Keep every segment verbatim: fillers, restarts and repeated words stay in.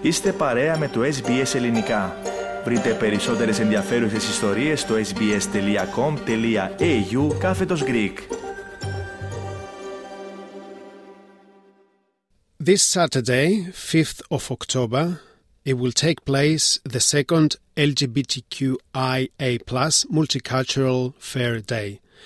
Είστε παρέα με το ες μπι ες Ελληνικά. Βρείτε περισσότερες ενδιαφέρουσες ιστορίες στο sbs.com.au κάθετος Greek. This Saturday, fifth of October, it will take place the second L G B T Q I A plus Multicultural Fair Day.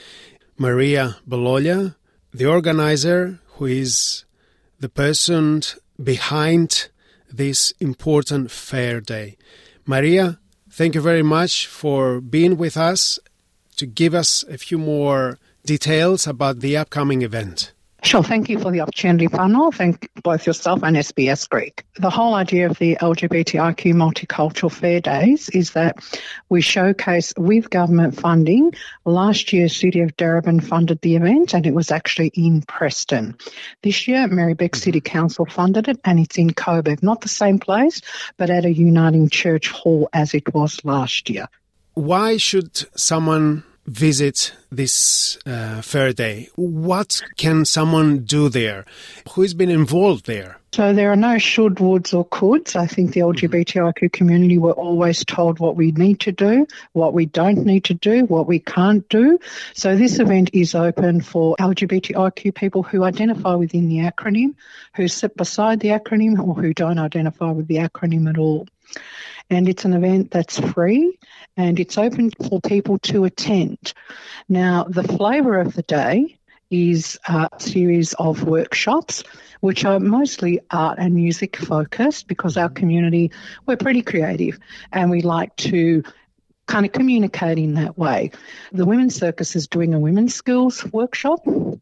Maria Bologna, the organizer, who is the person behind this important fair day. Maria, thank you very much for being with us to give us a few more details about the upcoming event. Sure, thank you for the opportunity, Panel. Thank both yourself and S B S Greek. The whole idea of the L G B T I Q Multicultural Fair Days is that we showcase with government funding. Last year, City of Darebin funded the event and it was actually in Preston. This year, Marybeck City Council funded it and it's in Coburg, not the same place, but at a Uniting Church Hall as it was last year. Why should someone visit this uh, fair day? What can someone do there? Who's been involved there? So there are no should, woulds or coulds. I think the L G B T I Q community were always told what we need to do, what we don't need to do, what we can't do. So this event is open for L G B T I Q people who identify within the acronym, who sit beside the acronym or who don't identify with the acronym at all. And it's an event that's free and it's open for people to attend. Now, the flavour of the day is a series of workshops, which are mostly art and music focused because our community, we're pretty creative and we like to kind of communicate in that way. The Women's Circus is doing a women's skills workshop.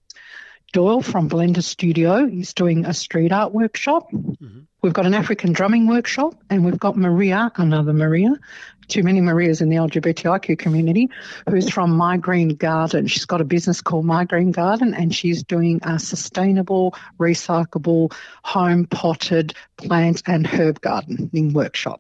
Doyle from Blender Studio is doing a street art workshop. Mm-hmm. We've got an African drumming workshop and we've got Maria, another Maria, too many Marias in the L G B T I Q community, who's from My Green Garden. She's got a business called My Green Garden and she's doing a sustainable, recyclable, home potted plant and herb gardening workshop.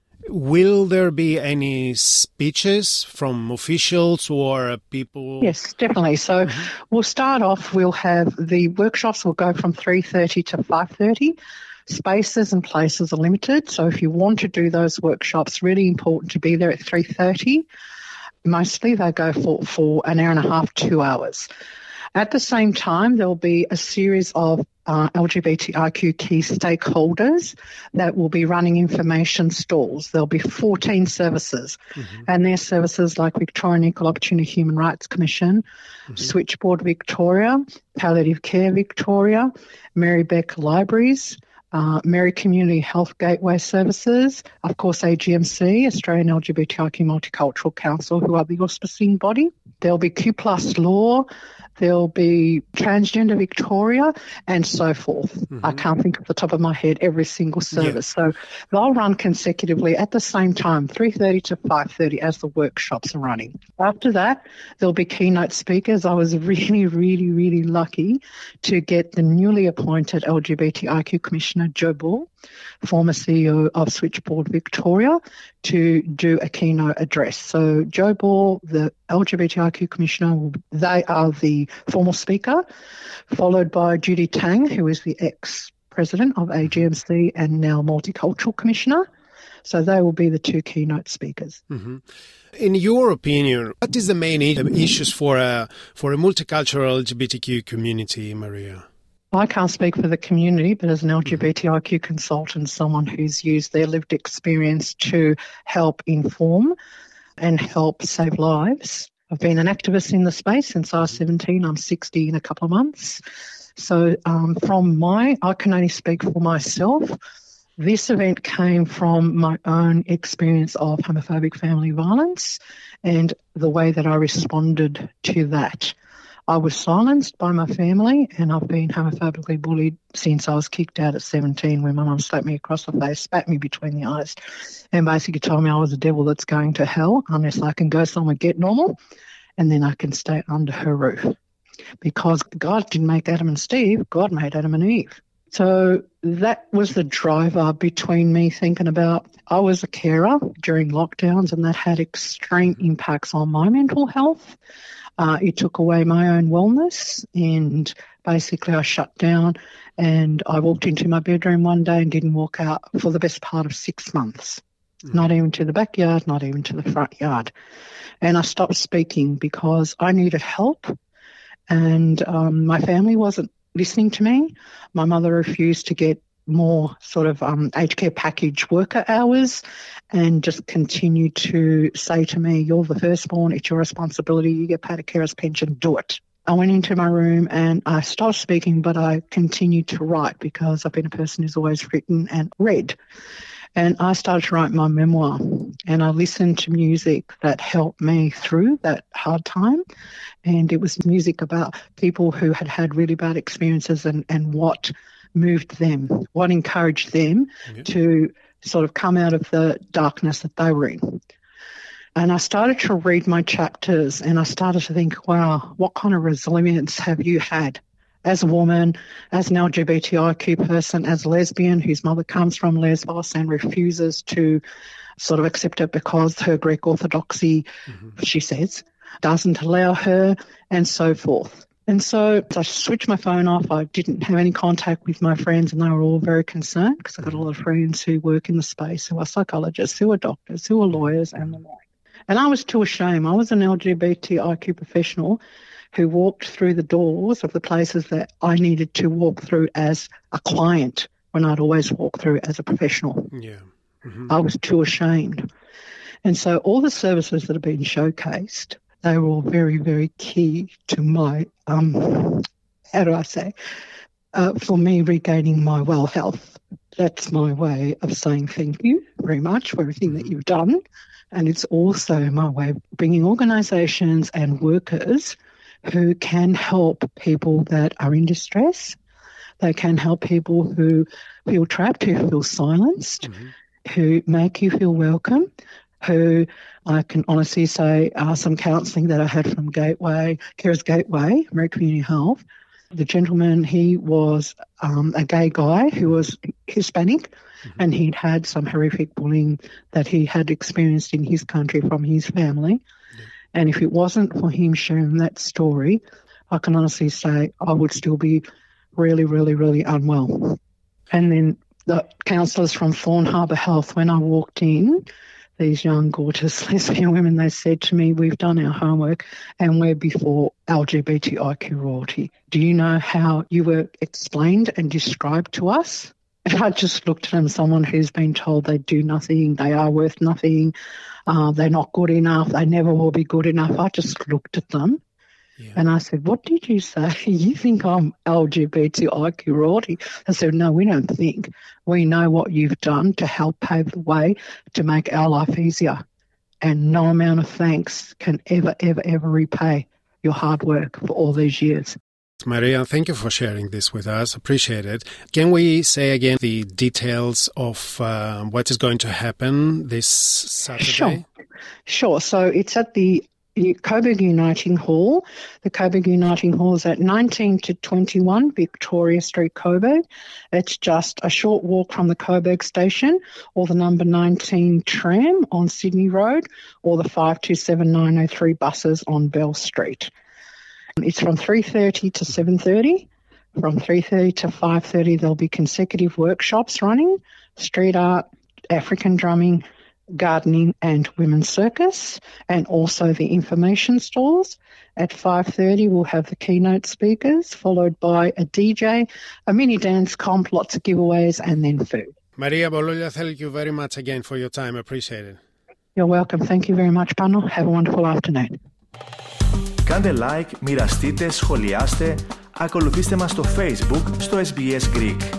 Will there be any speeches from officials or people? Yes, definitely. So mm-hmm. we'll start off, we'll have the workshops will go from three thirty to five thirty. Spaces and places are limited. So if you want to do those workshops, really important to be there at three thirty. Mostly they go for, for an hour and a half, two hours. At the same time, there'll be a series of uh, L G B T I Q key stakeholders that will be running information stalls. There'll be fourteen services, mm-hmm. and their services like Victorian Equal Opportunity Human Rights Commission, mm-hmm. Switchboard Victoria, Palliative Care Victoria, Marybeck Libraries, Uh, Mary Community Health Gateway Services, of course A G M C, Australian L G B T I Q Multicultural Council, who are the auspicing body. There'll be Q Plus Law, there'll be Transgender Victoria, and so forth. Mm-hmm. I can't think off the top of my head every single service. Yeah. So they'll run consecutively at the same time, three thirty to five thirty as the workshops are running. After that, there'll be keynote speakers. I was really, really, really lucky to get the newly appointed L G B T I Q Commissioner, Joe Ball, former C E O of Switchboard Victoria, to do a keynote address. So Joe Ball, the L G B T I Q Commissioner, they are the formal speaker, followed by Judy Tang, who is the ex-president of A G M C and now Multicultural Commissioner. So they will be the two keynote speakers. Mm-hmm. In your opinion, what is the main issues for a, for a multicultural L G B T Q community, Maria? I can't speak for the community, but as an L G B T I Q consultant, someone who's used their lived experience to help inform and help save lives. I've been an activist in the space since I was seventeen. I'm sixty in a couple of months. So um, from my, I can only speak for myself. This event came from my own experience of homophobic family violence and the way that I responded to that. I was silenced by my family and I've been homophobically bullied since I was kicked out at seventeen when my mum slapped me across the face, spat me between the eyes and basically told me I was a devil that's going to hell unless I can go somewhere, get normal, and then I can stay under her roof. Because God didn't make Adam and Steve, God made Adam and Eve. So that was the driver between me thinking about, I was a carer during lockdowns and that had extreme impacts on my mental health. Uh, it took away my own wellness, and basically I shut down, and I walked into my bedroom one day and didn't walk out for the best part of six months. Mm. Not even to the backyard, not even to the front yard. And I stopped speaking because I needed help, and um, my family wasn't listening to me. My mother refused to get more sort of um, aged care package worker hours and just continued to say to me, you're the firstborn, it's your responsibility, you get paid a carer's pension, do it. I went into my room and I stopped speaking, but I continued to write because I've been a person who's always written and read. And I started to write my memoir, and I listened to music that helped me through that hard time. And it was music about people who had had really bad experiences and, and what moved them, what encouraged them yeah. to sort of come out of the darkness that they were in. And I started to read my chapters, and I started to think, wow, what kind of resilience have you had as a woman, as an L G B T I Q person, as a lesbian whose mother comes from Lesbos and refuses to sort of accept it because her Greek Orthodoxy, mm-hmm. she says, doesn't allow her, and so forth. And so I switched my phone off. I didn't have any contact with my friends, and they were all very concerned because I've got a lot of friends who work in the space, who are psychologists, who are doctors, who are lawyers, and the like. And I was too ashamed. I was an L G B T I Q professional who walked through the doors of the places that I needed to walk through as a client when I'd always walk through as a professional. Yeah. Mm-hmm. I was too ashamed. And so all the services that have been showcased, they were all very, very key to my, um, how do I say, uh, for me regaining my well health. That's my way of saying thank you very much for everything that you've done. And it's also my way of bringing organisations and workers who can help people that are in distress. They can help people who feel trapped, who feel silenced, mm-hmm. who make you feel welcome, who I can honestly say uh, some counselling that I had from Gateway, Carers Gateway, American Community Health. The gentleman, he was um, a gay guy who was Hispanic, mm-hmm. and he'd had some horrific bullying that he had experienced in his country from his family. Yeah. And if it wasn't for him sharing that story, I can honestly say I would still be really, really, really unwell. And then the counsellors from Thorn Harbour Health, when I walked in, these young, gorgeous lesbian women, they said to me, we've done our homework and we're before L G B T I Q royalty. Do you know how you were explained and described to us? And I just looked at them, someone who's been told they do nothing, they are worth nothing, uh, they're not good enough, they never will be good enough. I just looked at them. Yeah. And I said, what did you say? You think I'm L G B T I Q royalty? I said, no, we don't think. We know what you've done to help pave the way to make our life easier. And no amount of thanks can ever, ever, ever repay your hard work for all these years. Maria, thank you for sharing this with us. Appreciate it. Can we say again the details of uh, what is going to happen this Saturday? Sure. Sure. So it's at the Coburg Uniting Hall. The Coburg Uniting Hall is at nineteen to twenty-one Victoria Street, Coburg. It's just a short walk from the Coburg station or the number nineteen tram on Sydney Road or the five two seven nine oh three buses on Bell Street. It's from three thirty to seven thirty. From three thirty to five thirty there'll be consecutive workshops running, street art, African drumming, gardening and women's circus, and also the information stalls. At five thirty we'll have the keynote speakers, followed by a D J, a mini dance comp, lots of giveaways, and then food. Maria Bouloulia, thank you very much again for your time. Appreciate it. You're welcome. Thank you very much, panel. Have a wonderful afternoon. Κάντε like, μοιραστείτε, σχολιάστε, ακολουθήστε μας στο Facebook στο ες μπι ες Greek.